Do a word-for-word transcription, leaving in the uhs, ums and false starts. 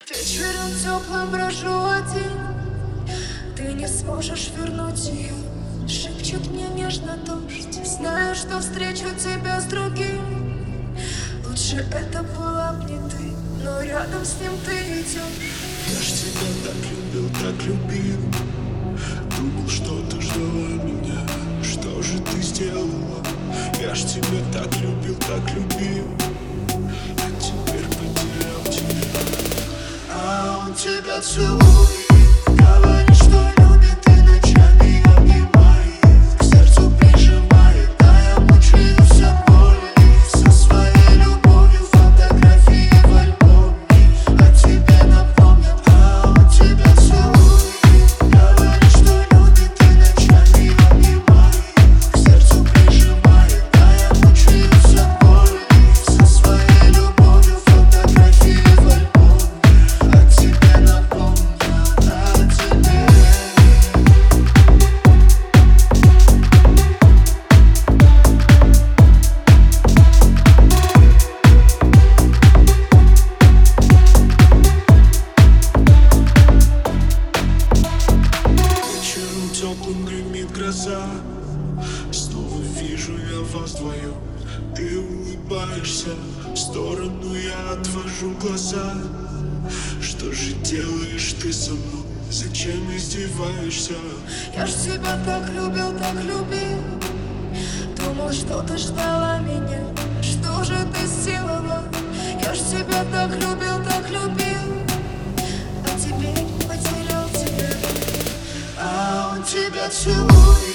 Вечером теплым брожу один, ты не сможешь вернуть ее. Шепчет мне нежно дождь, знаю, что встречу тебя с другим. Лучше это была б не ты, но рядом с ним ты идешь. Я ж тебя так любил, так любил. Думал, что ты ждала меня. Что же ты сделала? Я ж тебя так любил, так любил. А теперь потерял тебя. А он тебя целует, говорит, что любит и ночами обнимает, к сердцу прижимает, а я мучаю все боли. Со своей любовью фотографии в альбоме о тебе напомнят. А он тебя целует, говорит, что любит и ночами обнимает, к сердцу прижимает, а я мучаю все боли. Со своей любовью фотографии в альбоме о тебе напомнят, о тебе. Вечером теплым гремит гроза. Снова вижу я вас вдвоем. Ты улыбаешься, в сторону я отвожу глаза. Что же делаешь ты со мной? Зачем издеваешься? Я ж тебя так любил, так любил. Думал, что ты ждала меня. Что же ты сделала? Я ж тебя так любил, так любил. А теперь потерял тебя. А он тебя целует.